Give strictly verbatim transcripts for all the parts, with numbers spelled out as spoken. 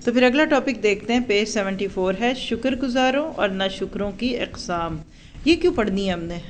تو پھر اگلا ٹاپک دیکھتے ہیں، پیج سیونٹی فور ہے شکر گزاروں اور ناشکروں کی اقسام۔ یہ کیوں پڑھنی ہے ہم نے؟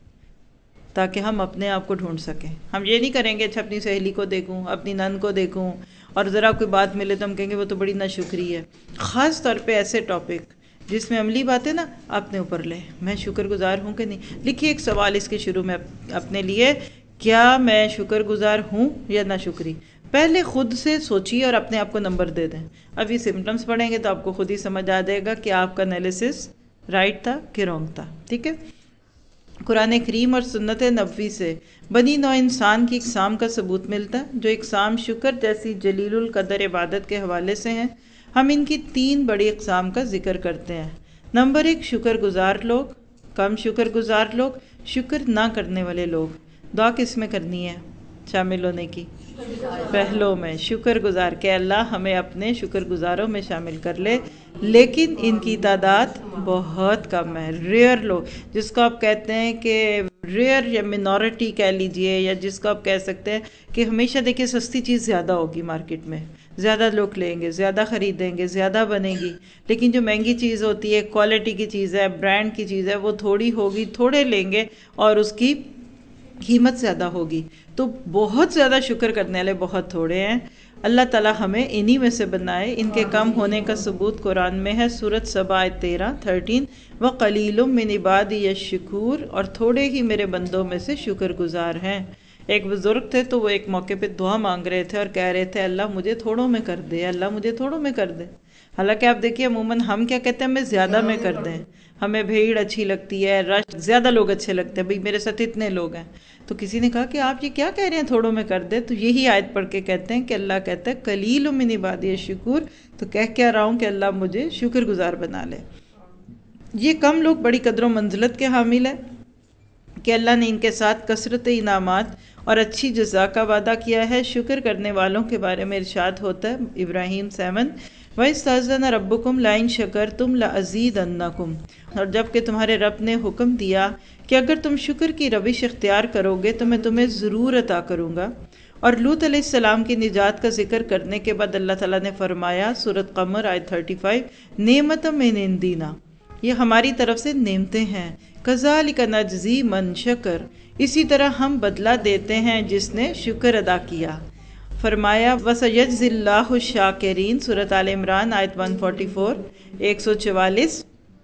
تاکہ ہم اپنے آپ کو ڈھونڈ سکیں۔ ہم یہ نہیں کریں گے اچھا اپنی سہیلی کو دیکھوں، اپنی نند کو دیکھوں، اور ذرا کوئی بات ملے تو ہم کہیں گے وہ تو بڑی ناشکری ہے۔ خاص طور پہ ایسے ٹاپک جس میں عملی باتیں نا اپنے اوپر لیں، میں شکر گزار ہوں کہ نہیں۔ لکھیے ایک سوال اس کے شروع میں اپنے لیے، کیا میں شکر گزار ہوں یا ناشکری؟ پہلے خود سے سوچیے اور اپنے آپ کو نمبر دے دیں۔ اب یہ سمٹمز پڑھیں گے تو آپ کو خود ہی سمجھ آ جائے گا کہ آپ کا انالیسس رائٹ تھا کہ رونگ تھا، ٹھیک ہے۔ قرآن کریم اور سنت نبوی سے بنی نوع انسان کی اقسام کا ثبوت ملتا ہے، جو اقسام شکر جیسی جلیل القدر عبادت کے حوالے سے ہیں۔ ہم ان کی تین بڑی اقسام کا ذکر کرتے ہیں۔ نمبر ایک، شکر گزار لوگ، کم شکر گزار لوگ، شکر نہ کرنے والے لوگ۔ دعا کس میں کرنی ہے شامل ہونے کی؟ پہلوں میں، شکر گزار، کہ اللہ ہمیں اپنے شکر گزاروں میں شامل کر لے، لیکن ان کی تعداد بہت کم ہے۔ ریئر لوگ، جس کو آپ کہتے ہیں کہ ریئر یا منورٹی کہہ لیجئے، یا جس کو آپ کہہ سکتے ہیں کہ ہمیشہ دیکھیں سستی چیز زیادہ ہوگی مارکیٹ میں، زیادہ لوگ لیں گے، زیادہ خریدیں گے، زیادہ بنے گی، لیکن جو مہنگی چیز ہوتی ہے، کوالٹی کی چیز ہے، برانڈ کی چیز ہے، وہ تھوڑی ہوگی، تھوڑے لیں گے اور اس کی قیمت زیادہ ہوگی۔ تو بہت زیادہ شکر کرنے والے بہت تھوڑے ہیں۔ اللہ تعالی ہمیں انہی میں سے بنائے۔ ان کے کم ہونے کا ثبوت قرآن میں ہے، سورۃ سبا آیت تیرہ تھرٹین، وَقَلِيلٌ مِّنْ عِبَادِيَ الشَّكُورُ، اور تھوڑے ہی میرے بندوں میں سے شکر گزار ہیں۔ ایک بزرگ تھے تو وہ ایک موقع پہ دعا مانگ رہے تھے اور کہہ رہے تھے اللہ مجھے تھوڑوں میں کر دے، اللہ مجھے تھوڑوں میں کر دے۔ حالانکہ آپ دیکھیے عموماً ہم کیا کہتے ہیں، ہمیں زیادہ میں کر دیں، ہمیں بھیڑ اچھی لگتی ہے، رش، زیادہ لوگ اچھے لگتے ہیں، بھئی میرے ساتھ اتنے لوگ ہیں۔ تو کسی نے کہا کہ آپ یہ کیا کہہ رہے ہیں تھوڑوں میں کر دے؟ تو یہی آیت پڑھ کے کہتے ہیں کہ اللہ کہتا ہے قلیل من عبادی الشکور، تو کہہ کیا رہا ہوں کہ اللہ مجھے شکر گزار بنا لے۔ یہ کم لوگ بڑی قدر و منزلت کے حامل ہیں کہ اللہ نے ان کے ساتھ کثرت انعامات اور اچھی جزا کا وعدہ کیا ہے۔ شکر کرنے والوں کے بارے میں ارشاد ہوتا ہے ابراہیم سیون، وَإِذْ رَبُّكُمْ لَئِن شَكَرْتُمْ لَأَزِيدَنَّكُمْ، اور جب کہ تمہارے رب نے حکم دیا کہ اگر تم شکر کی روش اختیار کرو گے تو میں تمہیں ضرور عطا کروں گا۔ اور لوط علیہ السلام کی نجات کا ذکر کرنے کے بعد اللہ تعالیٰ نے فرمایا سورۃ قمر آیت تھرٹی فائیو، نعمتم من عندنا، یہ ہماری طرف سے نعمتیں ہیں، کذالک نجزی من شکر، اسی طرح ہم بدلہ دیتے ہیں جس نے شکر ادا کیا۔ فرمایا وَسَيَجْزِي اللَّهُ الشَّاكِرِينَ، سورۃ آل عمران آیت ایک سو چوالیس، ایک سو چوالیس۔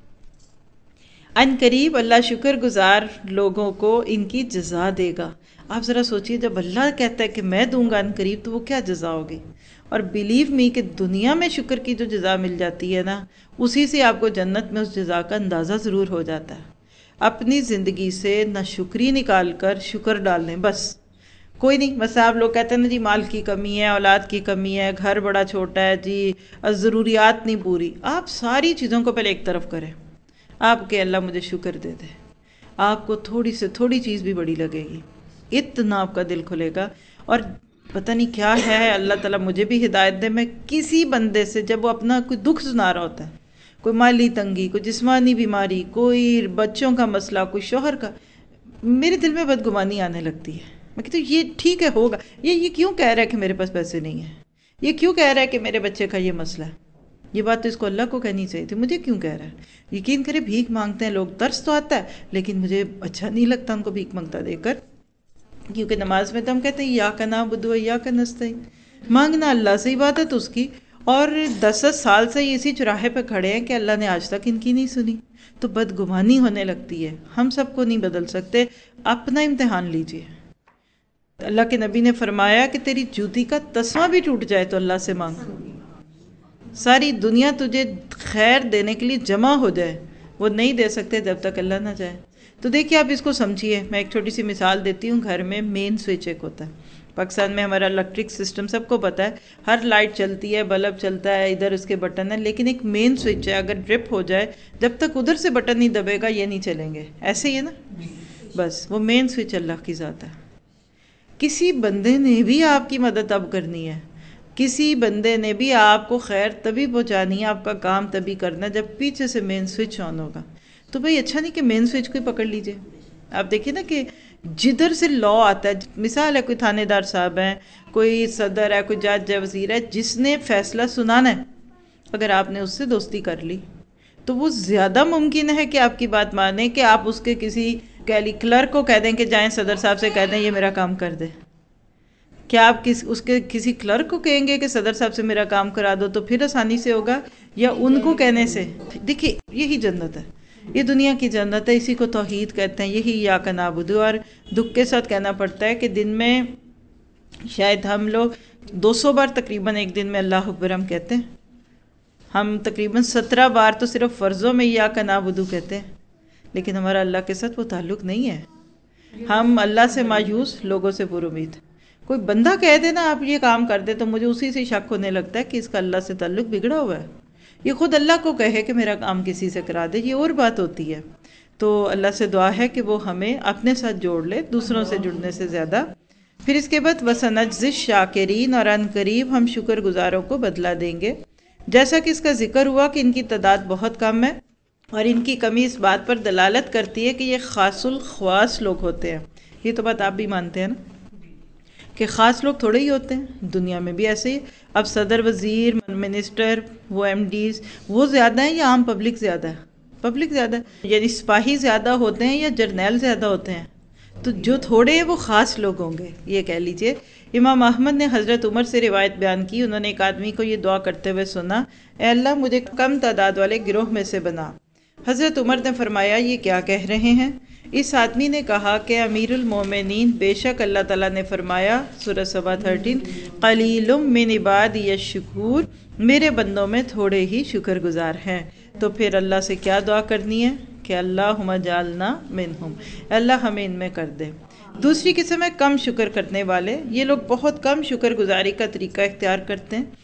ان قریب اللہ شکر گزار لوگوں کو ان کی جزا دے گا۔ آپ ذرا سوچئے جب اللہ کہتا ہے کہ میں دوں گا ان قریب، تو وہ کیا جزا ہوگی؟ اور بلیو می کہ دنیا میں شکر کی جو جزا مل جاتی ہے نا، اسی سے آپ کو جنت میں اس جزا کا اندازہ ضرور ہو جاتا ہے۔ اپنی زندگی سے ناشکری نکال کر شکر ڈال لیں، بس کوئی نہیں۔ بس آپ لوگ کہتے ہیں نا جی مال کی کمی ہے، اولاد کی کمی ہے، گھر بڑا چھوٹا ہے، جی ضروریات نہیں پوری، آپ ساری چیزوں کو پہلے ایک طرف کریں، آپ کہ اللہ مجھے شکر دے دے، آپ کو تھوڑی سے تھوڑی چیز بھی بڑی لگے گی، اتنا آپ کا دل کھلے گا۔ اور پتہ نہیں کیا ہے، اللہ تعالیٰ مجھے بھی ہدایت دے، میں کسی بندے سے جب وہ اپنا کوئی دکھ سنا رہا ہوتا ہے، کوئی مالی تنگی، کوئی جسمانی بیماری، کوئی بچوں کا مسئلہ، کوئی شوہر کا، میرے دل میں بدگمانی آنے لگتی ہے۔ میں کہتی ہوں یہ ٹھیک ہے ہوگا، یہ یہ کیوں کہہ رہا ہے کہ میرے پاس پیسے نہیں ہیں، یہ کیوں کہہ رہا ہے کہ میرے بچے کا یہ مسئلہ ہے، یہ بات تو اس کو اللہ کو کہنی چاہیے تھی، مجھے کیوں کہہ رہا ہے؟ یقین کرے بھیک مانگتے ہیں لوگ، ترس تو آتا ہے، لیکن مجھے اچھا نہیں لگتا ان کو بھیک مانگتا دیکھ کر، کیونکہ نماز میں تو ہم کہتے ہیں ایاک نعبد و ایاک نستعین، مانگنا اللہ سے، عبادت اس کی، اور دس دس سال سے اسی چوراہے پہ کھڑے ہیں کہ اللہ نے آج تک ان کی نہیں سنی، تو بدگمانی ہونے لگتی ہے۔ ہم سب کو نہیں بدل سکتے، اپنا امتحان لیجئے۔ اللہ کے نبی نے فرمایا کہ تیری جوتی کا تسمہ بھی ٹوٹ جائے تو اللہ سے مانگ، ساری دنیا تجھے خیر دینے کے لیے جمع ہو جائے، وہ نہیں دے سکتے جب تک اللہ نہ چاہے۔ تو دیکھیے آپ اس کو سمجھیے، میں ایک چھوٹی سی مثال دیتی ہوں۔ گھر میں مین سوئچ ایک ہوتا ہے، پاکستان میں ہمارا الیکٹرک سسٹم سب کو پتہ ہے، ہر لائٹ چلتی ہے، بلب چلتا ہے، ادھر اس کے بٹن ہے، لیکن ایک مین سوئچ ہے، اگر ڈرپ ہو جائے جب تک ادھر سے بٹن نہیں دبے گا یہ نہیں چلیں گے، ایسے ہی ہے نا، بس وہ مین سوئچ اللہ کی ذات ہے۔ کسی بندے نے بھی آپ کی مدد اب کرنی ہے، کسی بندے نے بھی آپ کو خیر تبھی پہنچانی ہے، آپ کا کام تبھی کرنا ہے جب پیچھے سے مین سوئچ آن ہوگا۔ تو بھئی اچھا نہیں کہ مین سوئچ کو پکڑ لیجئے۔ آپ دیکھیں نا کہ جدھر سے لا آتا ہے، مثال ہے کوئی تھانے دار صاحب ہیں، کوئی صدر ہے، کوئی جج ہے، وزیر ہے، جس نے فیصلہ سنانا ہے اگر آپ نے اس سے دوستی کر لی تو وہ زیادہ ممکن ہے کہ آپ کی بات مانیں کہ آپ اس کے کسی کلرک کو کہہ دیں کہ جائیں صدر صاحب سے کہہ دیں یہ میرا کام کر دے. کیا آپ کس اس کے کسی کلرک کو کہیں گے کہ صدر صاحب سے میرا کام کرا دو تو پھر آسانی سے ہوگا، یا ان کو کہنے سے؟ دیکھیے یہی جنت ہے، یہ دنیا کی جنت ہے، اسی کو توحید کہتے ہیں، یہی ایاک نعبد. اور دکھ کے ساتھ کہنا پڑتا ہے کہ دن میں شاید ہم لوگ دو سو بار تقریباً ایک دن میں اللہ اکبر ہم کہتے ہیں. ہم تقریباً سترہ بار تو صرف فرضوں میں ایاک نعبد کہتے ہیں، لیکن ہمارا اللہ کے ساتھ وہ تعلق نہیں ہے. ہم اللہ سے مایوس، لوگوں سے پر امید. کوئی بندہ کہہ دے نا آپ یہ کام کر دے تو مجھے اسی سے شک ہونے لگتا ہے کہ اس کا اللہ سے تعلق بگڑا ہوا ہے. یہ خود اللہ کو کہے کہ میرا کام کسی سے کرا دے، یہ اور بات ہوتی ہے. تو اللہ سے دعا ہے کہ وہ ہمیں اپنے ساتھ جوڑ لے دوسروں سے جڑنے سے زیادہ. پھر اس کے بعد وَسَنَجْزِي الشَّاكِرِينَ، اور ان قریب ہم شکر گزاروں کو بدلہ دیں گے. جیسا کہ اس کا ذکر ہوا کہ ان کی تعداد بہت کم ہے، اور ان کی کمی اس بات پر دلالت کرتی ہے کہ یہ خاص الخواص لوگ ہوتے ہیں. یہ تو بات آپ بھی مانتے ہیں نا کہ خاص لوگ تھوڑے ہی ہوتے ہیں، دنیا میں بھی ایسے ہی. اب صدر، وزیر، منسٹر، وہ ایم ڈیز وہ زیادہ ہیں یا عام پبلک زیادہ ہے؟ پبلک زیادہ ہے. یعنی سپاہی زیادہ ہوتے ہیں یا جرنیل زیادہ ہوتے ہیں؟ تو جو تھوڑے ہیں وہ خاص لوگ ہوں گے، یہ کہہ لیجئے. امام احمد نے حضرت عمر سے روایت بیان کی، انہوں نے ایک آدمی کو یہ دعا کرتے ہوئے سنا، اے اللہ مجھے کم تعداد والے گروہ میں سے بنا. حضرت عمر نے فرمایا یہ کیا کہہ رہے ہیں؟ اس آدمی نے کہا کہ امیر المومنین، بے شک اللہ تعالیٰ نے فرمایا سورہ سبا تھرٹین، قلیل من عبادی الشکور، میرے بندوں میں تھوڑے ہی شکر گزار ہیں. تو پھر اللہ سے کیا دعا کرنی ہے کہ اللہم اجعلنا منہم، اللہ ہمیں ان میں کر دے. دوسری قسم ہے کم شکر کرنے والے. یہ لوگ بہت کم شکر گزاری کا طریقہ اختیار کرتے ہیں.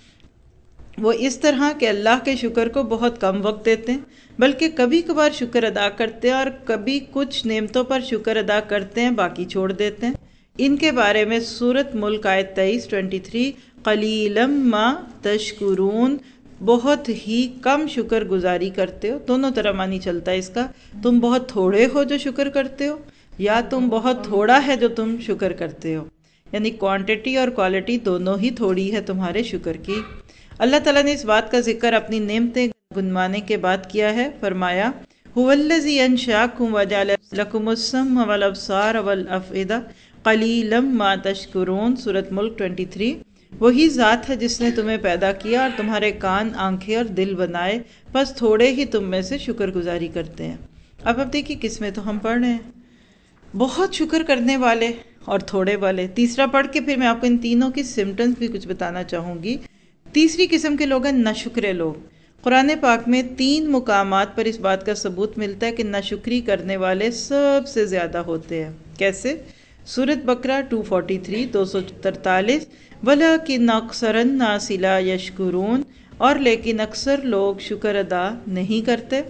وہ اس طرح کہ اللہ کے شکر کو بہت کم وقت دیتے ہیں، بلکہ کبھی کبھار شکر ادا کرتے ہیں اور کبھی کچھ نعمتوں پر شکر ادا کرتے ہیں باقی چھوڑ دیتے ہیں. ان کے بارے میں سورۃ ملک آیت تیئیس ٹوینٹی تھری، قلیلا ما تشکرون، بہت ہی کم شکر گزاری کرتے ہو. دونوں طرح معنی چلتا ہے اس کا، تم بہت تھوڑے ہو جو شکر کرتے ہو، یا تم بہت تھوڑا ہے جو تم شکر کرتے ہو. یعنی کوانٹٹی اور کوالٹی دونوں ہی تھوڑی ہے تمہارے شکر کی. اللہ تعالیٰ نے اس بات کا ذکر اپنی نعمتیں گنوانے کے بعد کیا ہے. فرمایا هو الذی انشأکم وجعل لکم السمع والابصار والافئدہ قلیلا ما تشکرون، سورۃ ملک تیئیس. وہی ذات ہے جس نے تمہیں پیدا کیا اور تمہارے کان، آنکھیں اور دل بنائے، بس تھوڑے ہی تم میں سے شکر گزاری کرتے ہیں. اب اب دیکھیے کس میں تو ہم پڑھ رہے ہیں، بہت شکر کرنے والے اور تھوڑے والے. تیسرا پڑھ کے پھر میں آپ کو ان تینوں کی سمٹمز بھی کچھ بتانا چاہوں گی. تیسری قسم کے لوگ ہیں ناشکرے لوگ. قرآن پاک میں تین مقامات پر اس بات کا ثبوت ملتا ہے کہ ناشکری کرنے والے سب سے زیادہ ہوتے ہیں. کیسے؟ سورۃ بقرہ دو سو تینتالیس، دو سو تینتالیس، وَلَكِنْ أَكْثَرَ النَّاسِ لَا يَشْكُرُونَ، اور لیکن اکثر لوگ شکر ادا نہیں کرتے.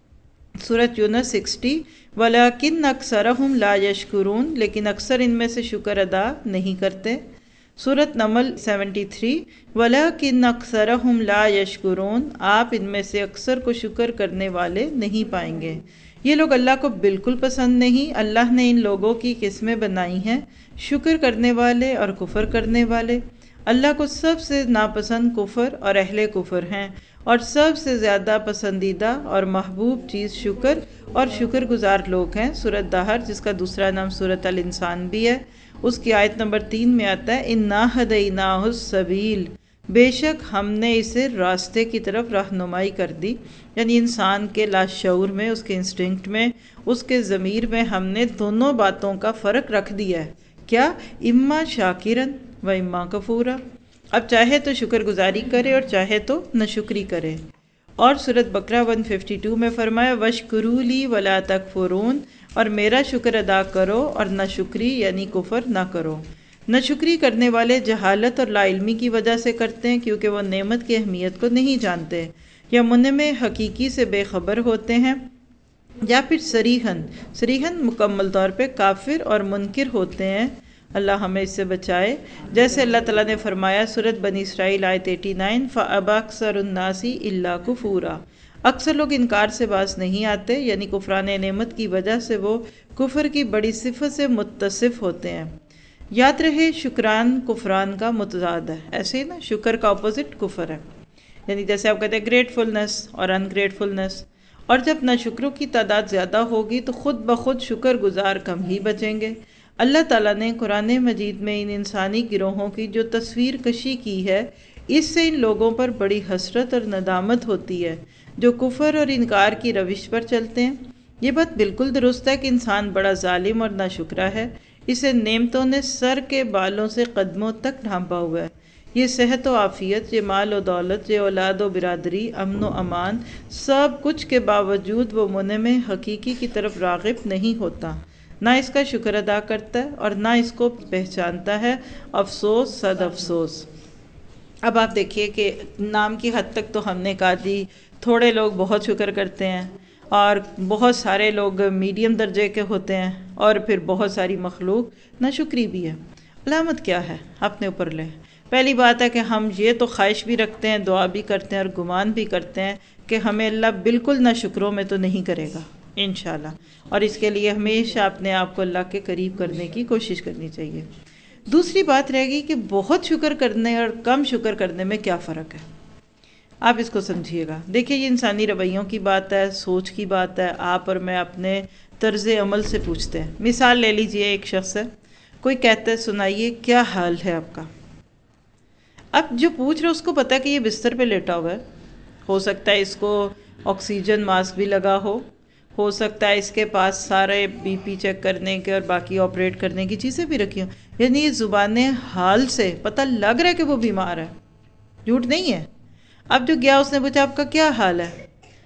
سورۃ یونس ساٹھ، وَلَكِنْ أَكْثَرَهُمْ لَا يَشْكُرُونَ، لیکن اکثر ان میں سے شکر ادا نہیں کرتے. سورۃ نمل تہتر، وَلَكِنْ أَكْثَرَهُمْ لَا يَشْكُرُونَ، آپ ان میں سے اکثر کو شکر کرنے والے نہیں پائیں گے. یہ لوگ اللہ کو بالکل پسند نہیں. اللہ نے ان لوگوں کی قسمیں بنائی ہیں، شکر کرنے والے اور کفر کرنے والے. اللہ کو سب سے ناپسند کفر اور اہل کفر ہیں، اور سب سے زیادہ پسندیدہ اور محبوب چیز شکر اور شکر گزار لوگ ہیں. سورۃ دہر، جس کا دوسرا نام سورۃ الانسان بھی ہے، اس کی آیت نمبر تین میں آتا ہے اِنَّا هَدَيْنَاهُ السَّبِيلَ، بے شک ہم نے اسے راستے کی طرف رہنمائی کر دی. یعنی انسان کے لاشعور میں، اس کے انسٹنکٹ میں، اس کے ضمیر میں ہم نے دونوں باتوں کا فرق رکھ دیا ہے. کیا؟ اما شاکرن و اما کفورا. اب چاہے تو شکر گزاری کرے اور چاہے تو ناشکری کرے. اور سورۃ بقرہ ایک سو باون میں فرمایا وَاشْكُرُوا لِي وَلَا تَكْفُرُونَ، اور میرا شکر ادا کرو اور ناشکری یعنی کفر نہ کرو. ناشکری کرنے والے جہالت اور لا علمی کی وجہ سے کرتے ہیں، کیونکہ وہ نعمت کی اہمیت کو نہیں جانتے، یا منعم حقیقی سے بے خبر ہوتے ہیں، یا پھر صریحاً صریحاً مکمل طور پہ کافر اور منکر ہوتے ہیں. اللہ ہمیں اس سے بچائے. جیسے اللہ تعالیٰ نے فرمایا سورۃ بنی اسرائیل آیت نناسی، فَأَبَى أَكْثَرُ النَّاسِ إِلَّا كُفُورًا، اکثر لوگ انکار سے باز نہیں آتے، یعنی کفران نعمت کی وجہ سے وہ کفر کی بڑی صفت سے متصف ہوتے ہیں. یاد رہے شکران کفران کا متضاد ہے، ایسے ہی نا شکر کا اپوزٹ کفر ہے. یعنی جیسے آپ کہتے ہیں گریٹفلنس اور انگریٹفلنس. اور جب ناشکروں کی تعداد زیادہ ہوگی تو خود بخود شکر گزار کم ہی بچیں گے. اللہ تعالیٰ نے قرآن مجید میں ان انسانی گروہوں کی جو تصویر کشی کی ہے، اس سے ان لوگوں پر بڑی حسرت اور ندامت ہوتی ہے جو کفر اور انکار کی روش پر چلتے ہیں. یہ بات بالکل درست ہے کہ انسان بڑا ظالم اور ناشکرا ہے. اسے نعمتوں نے سر کے بالوں سے قدموں تک ڈھانپا ہوا ہے. یہ صحت و عافیت، یہ مال و دولت، یہ اولاد و برادری، امن و امان، سب کچھ کے باوجود وہ منعم حقیقی کی طرف راغب نہیں ہوتا، نہ اس کا شکر ادا کرتا ہے اور نہ اس کو پہچانتا ہے. افسوس صد افسوس. اب آپ دیکھیے کہ نام کی حد تک تو ہم نے کہا جی تھوڑے لوگ بہت شکر کرتے ہیں اور بہت سارے لوگ میڈیم درجے کے ہوتے ہیں اور پھر بہت ساری مخلوق ناشکری بھی ہے. علامت کیا ہے؟ اپنے اوپر لیں. پہلی بات ہے کہ ہم یہ تو خواہش بھی رکھتے ہیں، دعا بھی کرتے ہیں اور گمان بھی کرتے ہیں کہ ہمیں اللہ بالکل ناشکروں میں تو نہیں کرے گا انشاءاللہ، اور اس کے لیے ہمیشہ اپنے آپ کو اللہ کے قریب کرنے کی کوشش کرنی چاہیے. دوسری بات رہے گی کہ بہت شکر کرنے اور کم شکر کرنے میں کیا فرق ہے. آپ اس کو سمجھیے گا. دیکھیے یہ انسانی رویوں کی بات ہے، سوچ کی بات ہے. آپ اور میں اپنے طرز عمل سے پوچھتے ہیں. مثال لے لیجئے، ایک شخص ہے، کوئی کہتا ہے سنائیے کیا حال ہے آپ کا. اب جو پوچھ رہے اس کو پتا ہے کہ یہ بستر پہ لیٹا ہوا ہے، ہو سکتا ہے اس کو آکسیجن ماسک بھی لگا ہو ہو سکتا ہے اس کے پاس سارے بی پی چیک کرنے کے اور باقی آپریٹ کرنے کی چیزیں بھی رکھی ہوں. یعنی یہ زبان حال سے پتہ لگ رہا ہے کہ وہ بیمار ہے، جھوٹ نہیں ہے. اب جو گیا اس نے پوچھا آپ کا کیا حال ہے.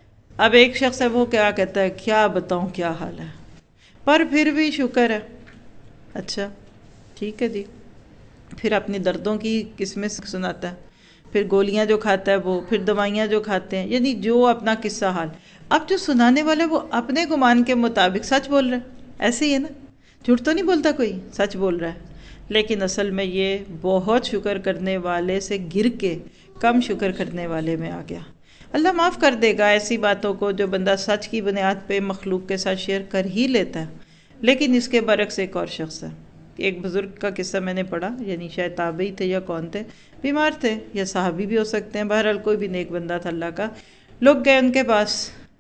اب ایک شخص ہے وہ کیا کہتا ہے کیا بتاؤں کیا حال ہے، پر پھر بھی شکر ہے. اچھا ٹھیک ہے جی. پھر اپنی دردوں کی قسمیں سناتا ہے، پھر گولیاں جو کھاتا ہے وہ، پھر دوائیاں جو کھاتے ہیں، یعنی جو اپنا قصہ حال. اب جو سنانے والا وہ اپنے گمان کے مطابق سچ بول رہا ہے. ایسے ہی ہے نا، جھوٹ تو نہیں بولتا کوئی، سچ بول رہا ہے. لیکن اصل میں یہ بہت شکر کرنے والے سے گر کے کم شکر کرنے والے میں آ گیا. اللہ معاف کر دے گا ایسی باتوں کو جو بندہ سچ کی بنیاد پہ مخلوق کے ساتھ شیئر کر ہی لیتا ہے. لیکن اس کے برعکس ایک اور شخص ہے. ایک بزرگ کا قصہ میں نے پڑھا، یعنی شاید تابعی تھے یا کون تھے، بیمار تھے یا صحابی بھی ہو سکتے ہیں، بہرحال کوئی بھی نیک بندہ تھا اللہ کا. لوگ گئے ان کے پاس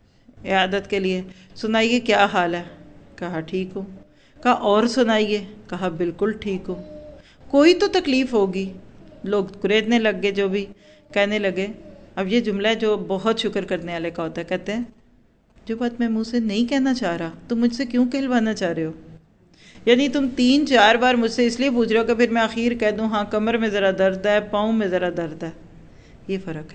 عیادت کے لیے. سنائیے کیا حال ہے. کہا ٹھیک ہوں. کہا اور سنائیے. کہا بالکل ٹھیک ہوں. کوئی تو تکلیف ہوگی. لوگ کریدنے لگ گئے، جو بھی کہنے لگے. اب یہ جملہ جو بہت شکر کرنے والے کا ہوتا ہے، کہتے ہیں جو بات میں منہ سے نہیں کہنا چاہ رہا تم مجھ سے کیوں کہلوانا چاہ رہے ہو. یعنی تم تین چار بار مجھ سے اس لیے پوچھ رہے ہو کہ پھر میں آخر کہہ دوں ہاں کمر میں ذرا درد ہے، پاؤں میں ذرا درد ہے. یہ فرق ہے.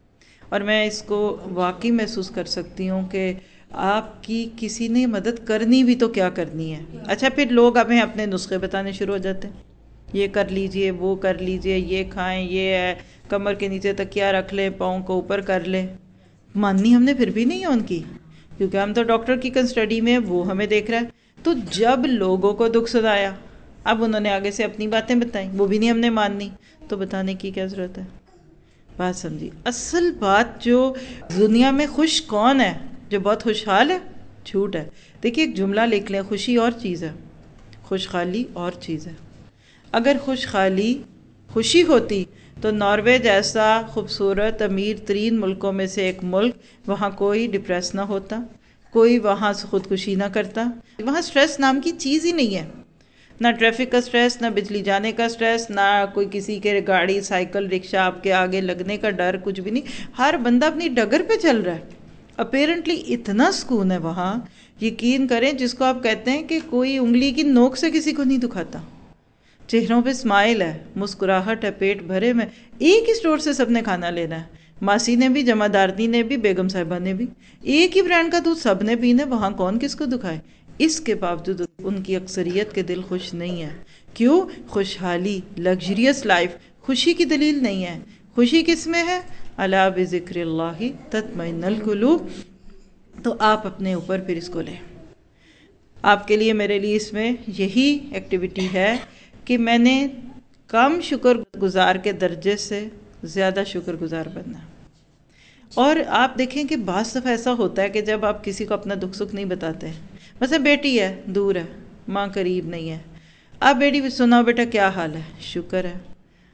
اور میں اس کو واقعی محسوس کر سکتی ہوں کہ آپ کی کسی نے مدد کرنی بھی تو کیا کرنی ہے. اچھا پھر لوگ ہمیں اپنے نسخے بتانے شروع ہو جاتے ہیں، یہ کر لیجئے، وہ کر لیجئے، یہ کھائیں، یہ ہے، کمر کے نیچے تکیہ رکھ لیں، پاؤں کو اوپر کر لیں. ماننی ہم نے پھر بھی نہیں ہے ان کی، کیونکہ ہم تو ڈاکٹر کی کنسٹڈی میں، وہ ہمیں دیکھ رہا ہے. تو جب لوگوں کو دکھ سنایا، اب انہوں نے آگے سے اپنی باتیں بتائیں، وہ بھی نہیں ہم نے ماننی، تو بتانے کی کیا ضرورت ہے. بات سمجھی. اصل بات جو دنیا میں خوش کون ہے، جو بہت خوشحال ہے؟ جھوٹ ہے. دیکھیے ایک جملہ لکھ لیں، خوشی اور چیز ہے، خوشحالی اور چیز ہے. اگر خوشحالی خوشی ہوتی تو ناروے جیسا خوبصورت امیر ترین ملکوں میں سے ایک ملک، وہاں کوئی ڈپریس نہ ہوتا، کوئی وہاں سے خودکشی نہ کرتا. وہاں سٹریس نام کی چیز ہی نہیں ہے. نہ ٹریفک کا سٹریس، نہ بجلی جانے کا سٹریس، نہ کوئی کسی کے گاڑی سائیکل رکشہ آپ کے آگے لگنے کا ڈر، کچھ بھی نہیں. ہر بندہ اپنی ڈگر پہ چل رہا ہے. اپیرنٹلی اتنا سکون ہے وہاں، یقین کریں جس کو آپ کہتے ہیں کہ کوئی انگلی کی نوک سے کسی کو نہیں دکھاتا. چہروں پہ اسمائل ہے، مسکراہٹ ہے، پیٹ بھرے میں. ایک ہی اسٹور سے سب نے کھانا لینا ہے، ماسی نے بھی، جمع دارنی نے بھی، بیگم صاحبہ نے بھی. ایک ہی برانڈ کا دودھ سب نے پینا، وہاں کون کس کو دکھائے. اس کے باوجود ان کی اکثریت کے دل خوش نہیں ہے. کیوں؟ خوشحالی، لگژریس لائف خوشی کی دلیل نہیں ہے. خوشی کس میں ہے؟ الا بذکر اللہ تطمئن القلوب. تو آپ اپنے اوپر پھر اس کو لیں. آپ کے لیے، میرے لیے اس میں یہی ایکٹیویٹی ہے کہ میں نے کم شکر گزار کے درجے سے زیادہ شکر گزار بننا. اور آپ دیکھیں کہ بعض دفعہ ایسا ہوتا ہے کہ جب آپ کسی کو اپنا دکھ سکھ نہیں بتاتے، مثلا بیٹی ہے دور ہے، ماں قریب نہیں ہے، آپ بیٹی بھی سناؤ بیٹا کیا حال ہے. شکر ہے.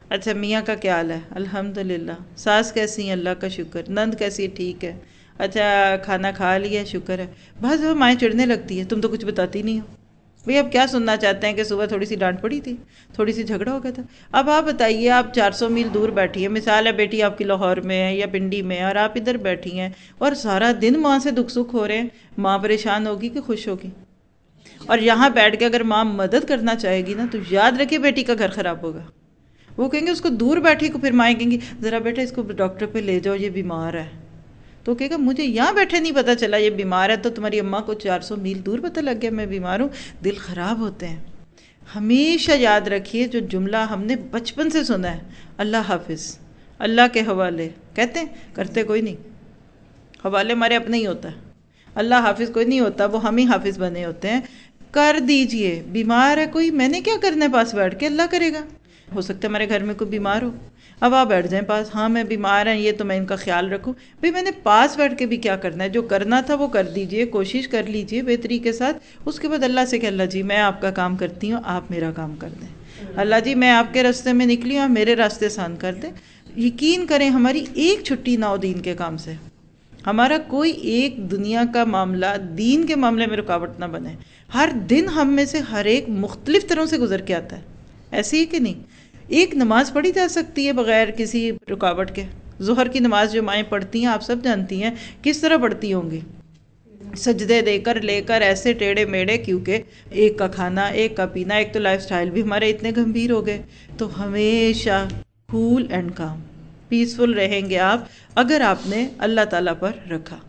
اچھا میاں کا کیا حال ہے؟ الحمدللہ. ساس کیسی ہیں؟ اللہ کا شکر. نند کیسی ہے؟ ٹھیک ہے. اچھا کھانا کھا لیا؟ شکر ہے. بس وہ مائیں چڑھنے لگتی ہے، تم تو کچھ بتاتی نہیں ہو. بھئی اب کیا سننا چاہتے ہیں کہ صبح تھوڑی سی ڈانٹ پڑی تھی، تھوڑی سی جھگڑا ہو گیا تھا. اب آپ بتائیے، آپ چار سو میل دور بیٹھی ہیں، مثال ہے بیٹی آپ کی لاہور میں ہے یا پنڈی میں ہے اور آپ ادھر بیٹھی ہیں اور سارا دن ماں سے دکھ سکھ ہو رہے ہیں. ماں پریشان ہوگی کہ خوش ہوگی؟ اور یہاں بیٹھ کے اگر ماں مدد کرنا چاہے گی نا تو یاد رکھے بیٹی کا گھر خراب ہوگا. وہ کہیں گے اس کو دور بیٹھی کو، پھر مائیں کہیں گی ذرا بیٹا اس کو ڈاکٹر پہ لے جاؤ یہ بیمار ہے. تو کہے گا مجھے یہاں بیٹھے نہیں پتہ چلا یہ بیمار ہے، تو تمہاری اماں کو چار سو میل دور پتہ لگ گیا میں بیمار ہوں. دل خراب ہوتے ہیں. ہمیشہ یاد رکھیے جو جملہ ہم نے بچپن سے سنا ہے، اللہ حافظ، اللہ کے حوالے، کہتے ہیں کرتے کوئی نہیں. حوالے ہمارے اپنے ہی ہوتا ہے، اللہ حافظ کوئی نہیں ہوتا، وہ ہم ہی حافظ بنے ہوتے ہیں. کر دیجئے. بیمار ہے کوئی، میں نے کیا کرنا ہے پاس بیٹھ کے، اللہ کرے گا. ہو سکتا ہے ہمارے گھر میں کوئی بیمار ہو، اب آپ بیٹھ جائیں پاس، ہاں میں بیمار ہیں یہ تو میں ان کا خیال رکھوں. بھئی میں نے پاس بیٹھ کے بھی کیا کرنا ہے، جو کرنا تھا وہ کر دیجئے، کوشش کر لیجئے بہتری کے ساتھ. اس کے بعد اللہ سے کہ اللہ جی میں آپ کا کام کرتی ہوں، آپ میرا کام کر دیں. اللہ جی میں آپ کے راستے میں نکلی ہوں، آپ میرے راستے آسان کر دیں. یقین کریں ہماری ایک چھٹی نہ ہو دین کے کام سے، ہمارا کوئی ایک دنیا کا معاملہ دین کے معاملے میں رکاوٹ نہ بنے. ہر دن ہم میں سے ہر ایک مختلف طرح سے گزر کے آتا ہے، ایسی ہی کہ نہیں. ایک نماز پڑھی جا سکتی ہے بغیر کسی رکاوٹ کے. ظہر کی نماز جو مائیں پڑھتی ہیں آپ سب جانتی ہیں کس طرح پڑھتی ہوں گی، سجدے دے کر لے کر ایسے ٹیڑے میڑے، کیونکہ ایک کا کھانا ایک کا پینا، ایک تو لائف سٹائل بھی ہمارے اتنے گمبھیر ہو گئے. تو ہمیشہ کول اینڈ کام، پیسفل رہیں گے آپ اگر آپ نے اللہ تعالیٰ پر رکھا.